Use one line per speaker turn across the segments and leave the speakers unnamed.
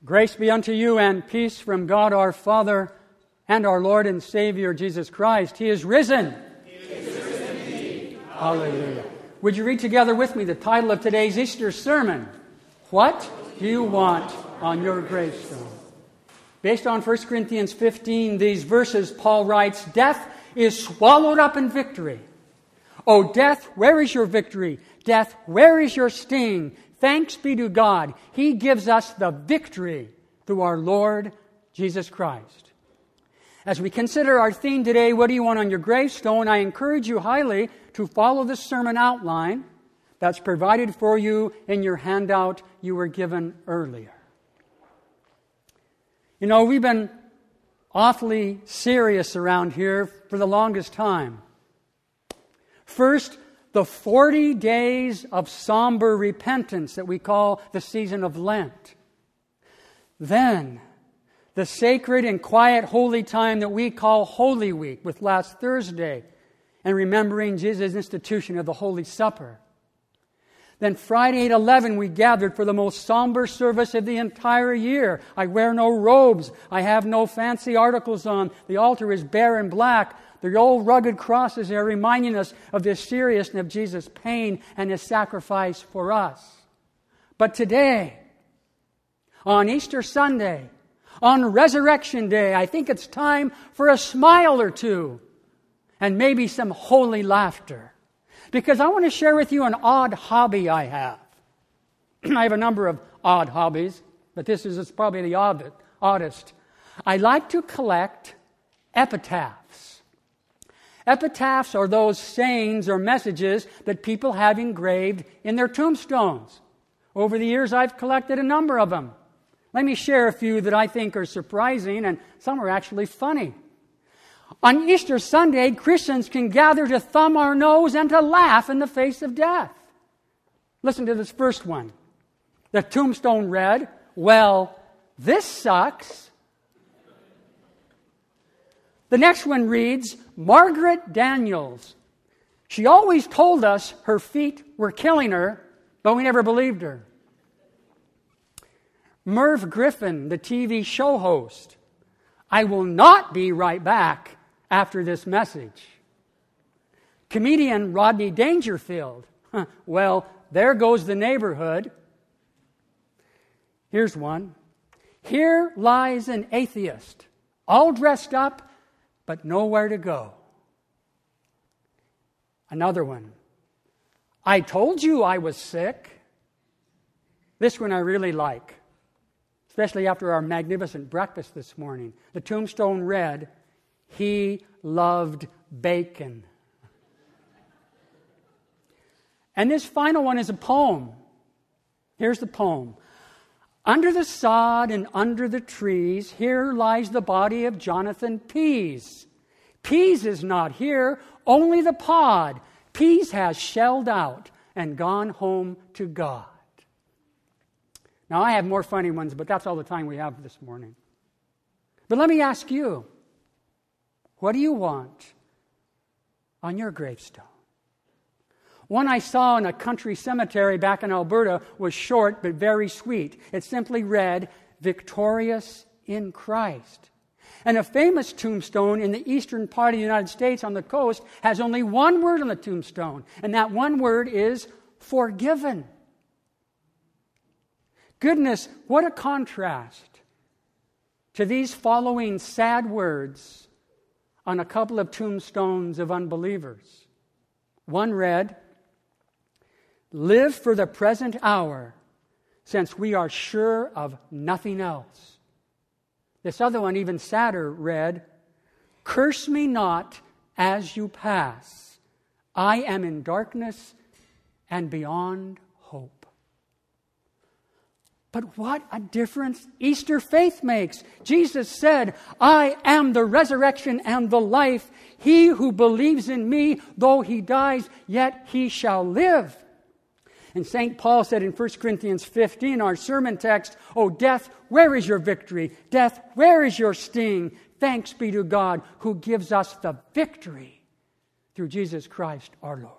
Grace be unto you and peace from God our Father and our Lord and Savior Jesus Christ. He is risen.
He is risen indeed.
Hallelujah. Would you read together with me the title of today's Easter sermon? What do you want on your gravestone? Based on 1 Corinthians 15, these verses, Paul writes, "Death is swallowed up in victory. O death, where is your victory? Death, where is your sting? Thanks be to God. He gives us the victory through our Lord Jesus Christ." As we consider our theme today, what do you want on your gravestone? I encourage you highly to follow the sermon outline that's provided for you in your handout you were given earlier. You know, we've been awfully serious around here for the longest time. First, the 40 days of somber repentance that we call the season of Lent. Then, the sacred and quiet holy time that we call Holy Week with last Thursday and remembering Jesus' institution of the Holy Supper. Then Friday at 11 we gathered for the most somber service of the entire year. I wear no robes. I have no fancy articles on. The altar is bare and black. The old rugged crosses are reminding us of the seriousness of Jesus' pain and His sacrifice for us. But today, on Easter Sunday, on Resurrection Day, I think it's time for a smile or two and maybe some holy laughter. Because I want to share with you an odd hobby I have. I have a number of odd hobbies, but this is probably the oddest. I like to collect epitaphs. Epitaphs are those sayings or messages that people have engraved in their tombstones. Over the years, I've collected a number of them. Let me share a few that I think are surprising, and some are actually funny. On Easter Sunday, Christians can gather to thumb our nose and to laugh in the face of death. Listen to this first one. The tombstone read, "Well, this sucks." The next one reads, "Margaret Daniels. She always told us her feet were killing her, but we never believed her." Merv Griffin, the TV show host. "I will not be right back after this message." Comedian Rodney Dangerfield. "Well, there goes the neighborhood." Here's one. "Here lies an atheist, all dressed up, but nowhere to go." Another one. "I told you I was sick." This one I really like, especially after our magnificent breakfast this morning. The tombstone read, "He loved bacon." And this final one is a poem. Here's the poem. "Under the sod and under the trees, here lies the body of Jonathan Pease. Pease is not here, only the pod. Pease has shelled out and gone home to God." Now, I have more funny ones, but that's all the time we have this morning. But let me ask you, what do you want on your gravestone? One I saw in a country cemetery back in Alberta was short but very sweet. It simply read, "Victorious in Christ." And a famous tombstone in the eastern part of the United States on the coast has only one word on the tombstone, and that one word is forgiven. Goodness, what a contrast to these following sad words on a couple of tombstones of unbelievers. One read, "Live for the present hour, since we are sure of nothing else." This other one, even sadder, read, "Curse me not as you pass. I am in darkness and beyond hope." But what a difference Easter faith makes. Jesus said, "I am the resurrection and the life. He who believes in me, though he dies, yet he shall live." And St. Paul said in 1 Corinthians 15, our sermon text, "O death, where is your victory? Death, where is your sting? Thanks be to God who gives us the victory through Jesus Christ our Lord."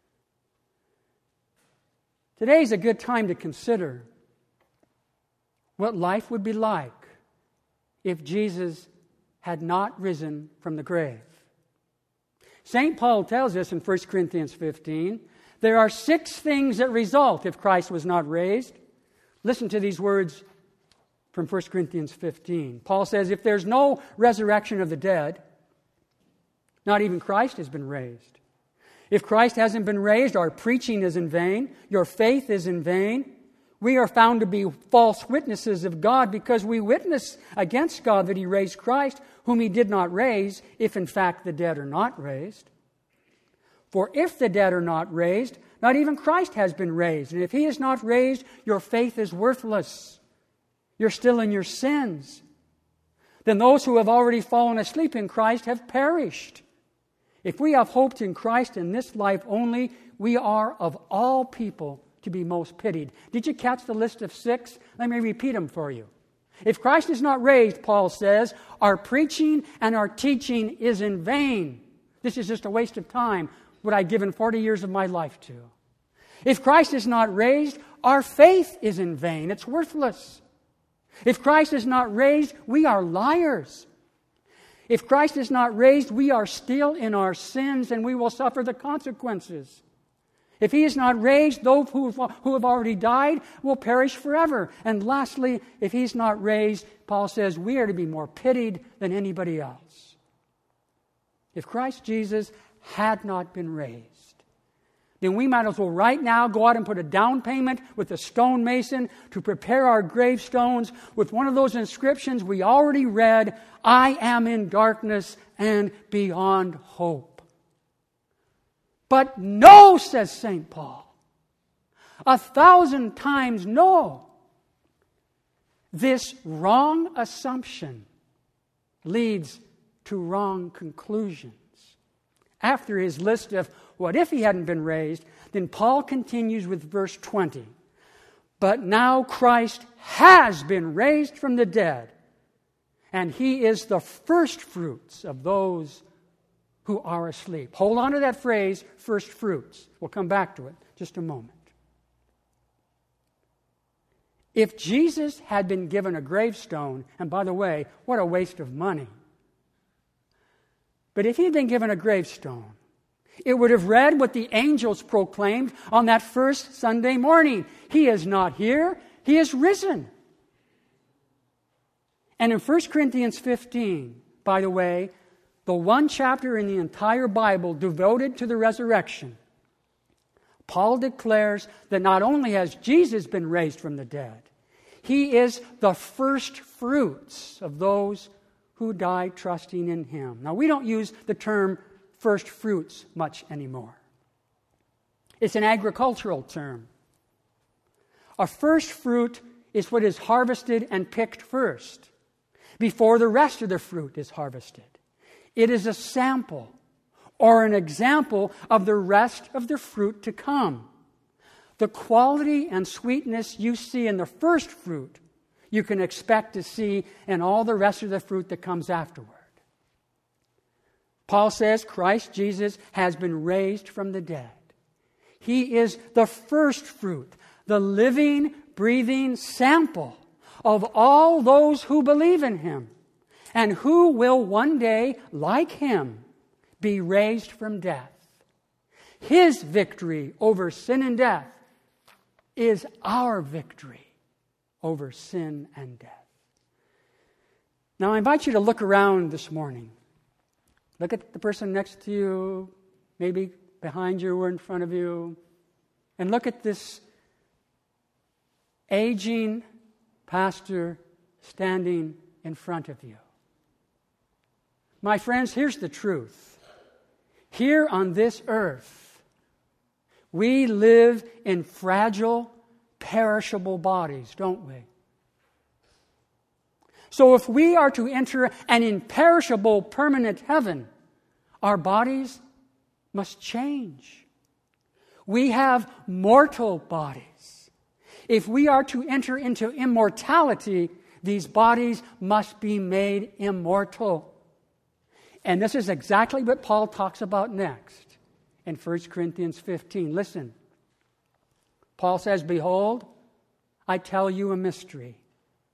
Today's a good time to consider, what life would be like if Jesus had not risen from the grave. St. Paul tells us in 1 Corinthians 15, there are 6 things that result if Christ was not raised. Listen to these words from 1 Corinthians 15. Paul says, if there's no resurrection of the dead, not even Christ has been raised. If Christ hasn't been raised, our preaching is in vain, your faith is in vain. We are found to be false witnesses of God because we witness against God that He raised Christ, whom He did not raise, if in fact the dead are not raised. For if the dead are not raised, not even Christ has been raised. And if He is not raised, your faith is worthless. You're still in your sins. Then those who have already fallen asleep in Christ have perished. If we have hoped in Christ in this life only, we are of all people to be most pitied. Did you catch the list of 6? Let me repeat them for you. If Christ is not raised, Paul says, our preaching and our teaching is in vain. This is just a waste of time, what I've given 40 years of my life to. If Christ is not raised, our faith is in vain. It's worthless. If Christ is not raised, we are liars. If Christ is not raised, we are still in our sins and we will suffer the consequences. If He is not raised, those who have already died will perish forever. And lastly, if He's not raised, Paul says we are to be more pitied than anybody else. If Christ Jesus had not been raised, then we might as well right now go out and put a down payment with a stonemason to prepare our gravestones with one of those inscriptions we already read, I am in darkness and beyond hope. But no, says St. Paul, 1,000 times no. This wrong assumption leads to wrong conclusions. After his list of what if He hadn't been raised, then Paul continues with verse 20. But now Christ has been raised from the dead, and He is the first fruits of those who are asleep. Hold on to that phrase, first fruits. We'll come back to it in just a moment. If Jesus had been given a gravestone, and by the way, what a waste of money. But if He had been given a gravestone, it would have read what the angels proclaimed on that first Sunday morning. He is not here, He is risen. And in 1 Corinthians 15, by the way, the one chapter in the entire Bible devoted to the resurrection, Paul declares that not only has Jesus been raised from the dead, He is the first fruits of those who died trusting in Him. Now, we don't use the term first fruits much anymore. It's an agricultural term. A first fruit is what is harvested and picked first, before the rest of the fruit is harvested. It is a sample or an example of the rest of the fruit to come. The quality and sweetness you see in the first fruit, you can expect to see in all the rest of the fruit that comes afterward. Paul says Christ Jesus has been raised from the dead. He is the first fruit, the living, breathing sample of all those who believe in Him and who will one day, like Him, be raised from death. His victory over sin and death is our victory over sin and death. Now I invite you to look around this morning. Look at the person next to you, maybe behind you or in front of you, and look at this aging pastor standing in front of you. My friends, here's the truth. Here on this earth, we live in fragile, perishable bodies, don't we? So if we are to enter an imperishable, permanent heaven, our bodies must change. We have mortal bodies. If we are to enter into immortality, these bodies must be made immortal. And this is exactly what Paul talks about next in 1 Corinthians 15. Listen. Paul says, "Behold, I tell you a mystery.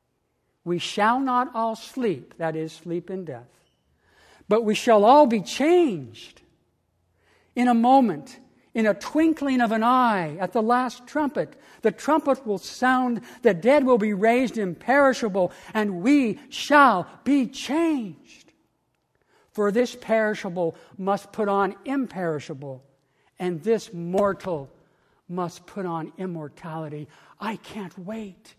We shall not all sleep, that is, sleep in death, but we shall all be changed in a moment, in a twinkling of an eye, at the last trumpet. The trumpet will sound, the dead will be raised imperishable, and we shall be changed. For this perishable must put on imperishable, and this mortal must put on immortality. I can't wait.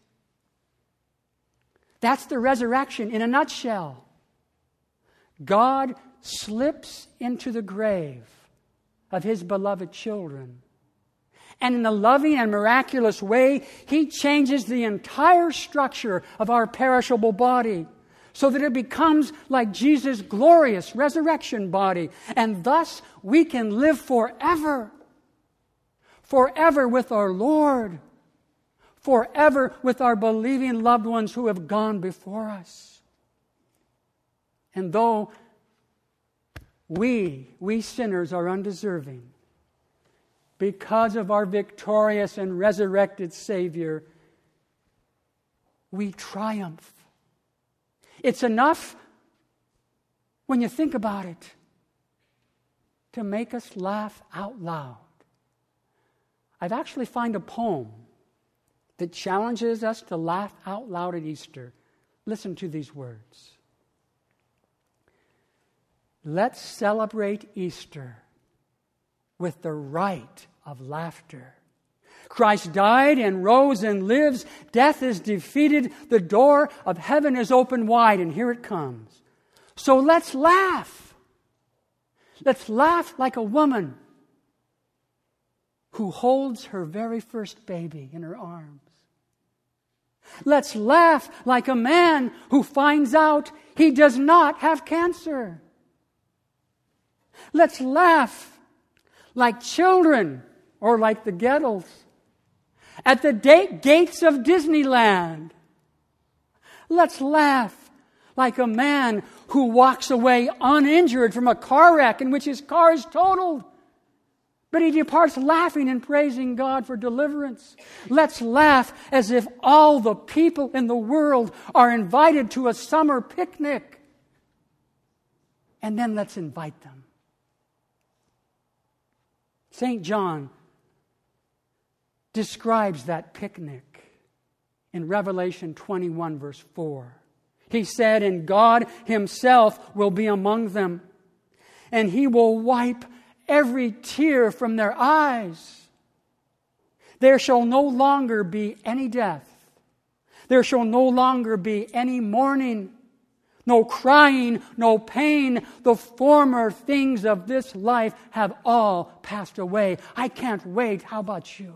That's the resurrection in a nutshell. God slips into the grave of His beloved children. And in a loving and miraculous way, He changes the entire structure of our perishable body so that it becomes like Jesus' glorious resurrection body. And thus we can live forever. Forever with our Lord. Forever with our believing loved ones who have gone before us. And though we sinners are undeserving, because of our victorious and resurrected Savior, we triumph. It's enough, when you think about it, to make us laugh out loud. I've actually found a poem that challenges us to laugh out loud at Easter. Listen to these words. Let's celebrate Easter with the rite of laughter. Christ died and rose and lives. Death is defeated. The door of heaven is open wide, and here it comes. So let's laugh. Let's laugh like a woman who holds her very first baby in her arms. Let's laugh like a man who finds out he does not have cancer. Let's laugh like children, or like the Gettles, at the gates of Disneyland. Let's laugh like a man who walks away uninjured from a car wreck in which his car is totaled, but he departs laughing and praising God for deliverance. Let's laugh as if all the people in the world are invited to a summer picnic. And then let's invite them. St. John describes that picnic in Revelation 21, verse 4. He said, and God Himself will be among them, and He will wipe every tear from their eyes. There shall no longer be any death. There shall no longer be any mourning, no crying, no pain. The former things of this life have all passed away. I can't wait. How about you?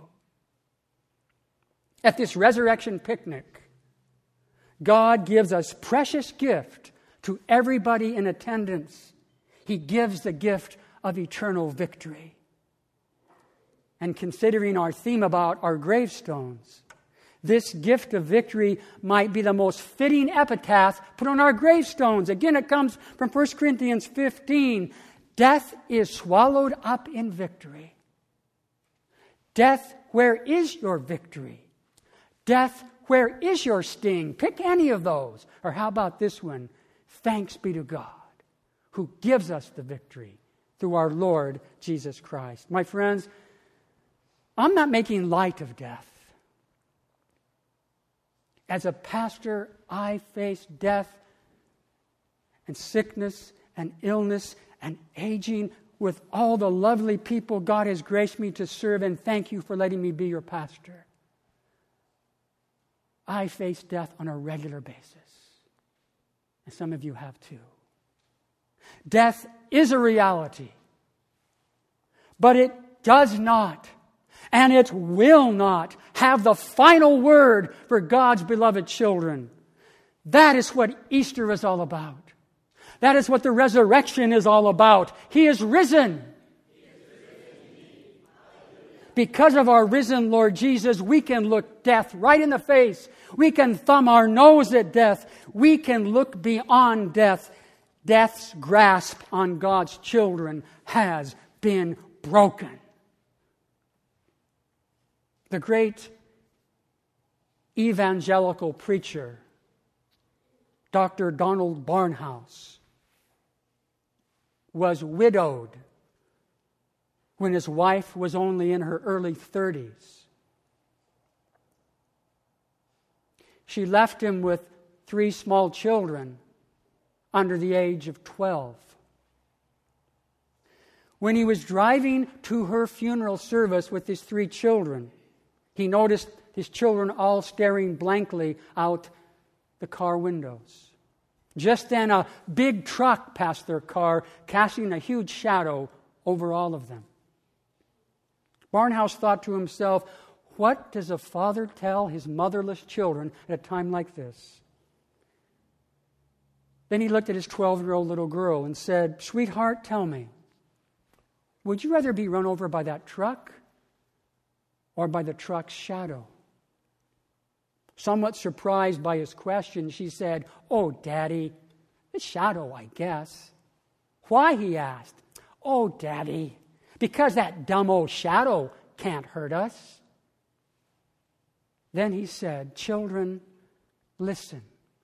At this resurrection picnic, God gives a precious gift to everybody in attendance. He gives the gift of eternal victory. And considering our theme about our gravestones, this gift of victory might be the most fitting epitaph put on our gravestones. Again, it comes from 1 Corinthians 15. Death is swallowed up in victory. Death, where is your victory? Death, where is your sting? Pick any of those. Or how about this one? Thanks be to God, who gives us the victory through our Lord Jesus Christ. My friends, I'm not making light of death. As a pastor, I face death and sickness and illness and aging with all the lovely people God has graced me to serve, and thank you for letting me be your pastor. I face death on a regular basis, and some of you have too. Death is a reality, but it does not, and it will not have the final word for God's beloved children. That is what Easter is all about. That is what the resurrection is all about. He is risen. Because of our risen Lord Jesus, we can look death right in the face. We can thumb our nose at death. We can look beyond death. Death's grasp on God's children has been broken. The great evangelical preacher Dr. Donald Barnhouse, was widowed when his wife was only in her early 30s. She left him with 3 small children under the age of 12. When he was driving to her funeral service with his 3 children, he noticed his children all staring blankly out the car windows. Just then, a big truck passed their car, casting a huge shadow over all of them. Barnhouse thought to himself, what does a father tell his motherless children at a time like this? Then he looked at his 12-year-old little girl and said, "Sweetheart, tell me, would you rather be run over by that truck or by the truck's shadow?" Somewhat surprised by his question, she said, "Oh, Daddy, the shadow, I guess." "Why?" he asked. "Oh, Daddy, because that dumb old shadow can't hurt us." Then he said, "Children, listen.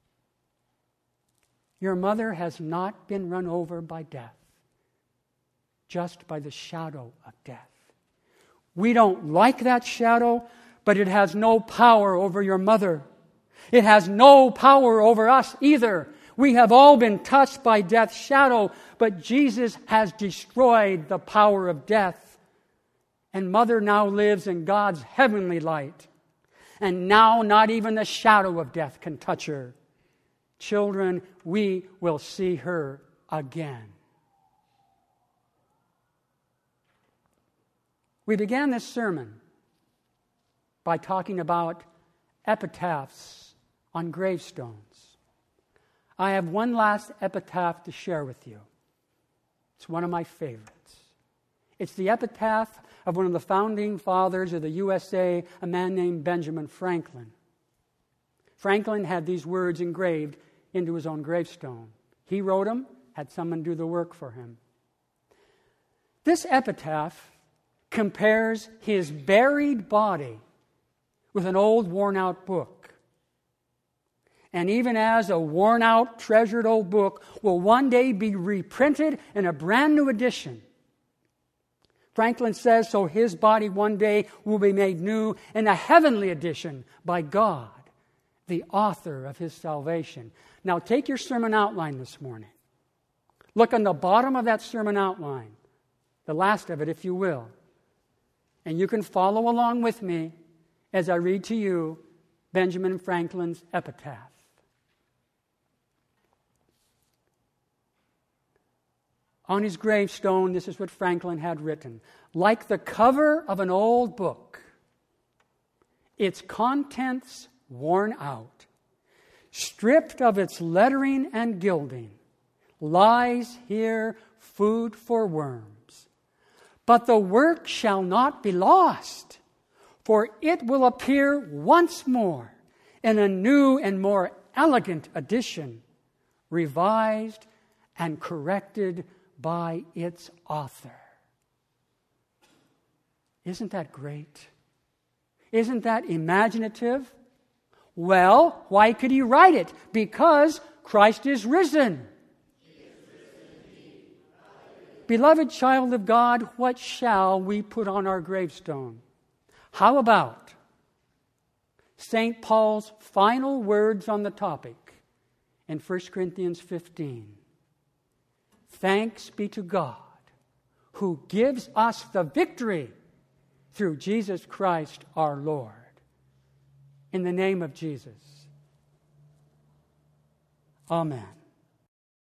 Your mother has not been run over by death, just by the shadow of death. We don't like that shadow, but it has no power over your mother. It has no power over us either. We have all been touched by death's shadow, but Jesus has destroyed the power of death. And mother now lives in God's heavenly light. And now not even the shadow of death can touch her. Children, we will see her again." We began this sermon by talking about epitaphs on gravestones. I have one last epitaph to share with you. It's one of my favorites. It's the epitaph of one of the founding fathers of the USA, a man named Benjamin Franklin. Franklin had these words engraved into his own gravestone. He wrote them, had someone do the work for him. This epitaph compares his buried body with an old, worn-out book. And even as a worn-out, treasured old book will one day be reprinted in a brand new edition, Franklin says, so his body one day will be made new in a heavenly edition by God, the author of his salvation. Now take your sermon outline this morning. Look on the bottom of that sermon outline, the last of it, if you will. And you can follow along with me as I read to you Benjamin Franklin's epitaph. On his gravestone, this is what Franklin had written. Like the cover of an old book, its contents worn out, stripped of its lettering and gilding, lies here food for worms. But the work shall not be lost, for it will appear once more in a new and more elegant edition, revised and corrected by its author. Isn't that great? Isn't that imaginative? Well, why could he write it? Because Christ is risen. Beloved child of God, what shall we put on our gravestone? How about St. Paul's final words on the topic in 1 Corinthians 15? Thanks be to God who gives us the victory through Jesus Christ our Lord. In the name of Jesus. Amen.